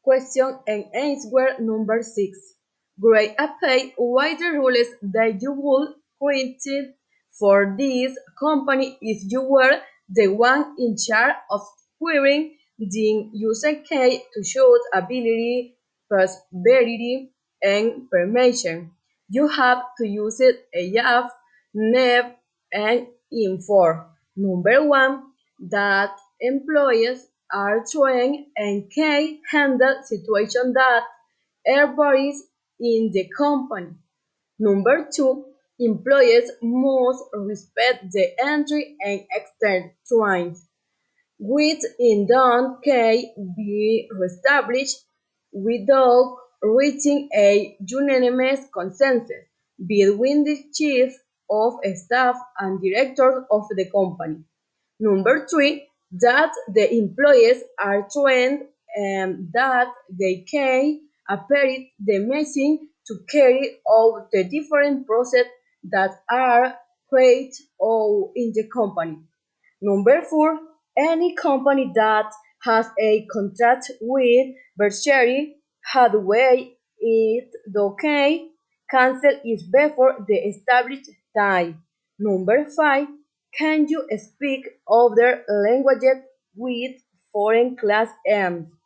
Question and answer number 6. Great apply why the rules that you would create for this company if you were the one in charge of querying the user case to show ability, prosperity, and permission. You have to use it AF, NEV, and INFOR. Number 1, that employees are trained and can handle situations that everybody in the company. Number 2, employees must respect the entry and exit times, which in turn can be reestablished without reaching a unanimous consensus between the chief of staff and directors of the company. Number 3, that the employees are trained and that they can operate the machine to carry out the different processes that are created in the company. Number 4, any company that has a contract with Berkshire Hathaway it okay cancel it before the established time. Number 5, can you speak other languages with foreign class M's?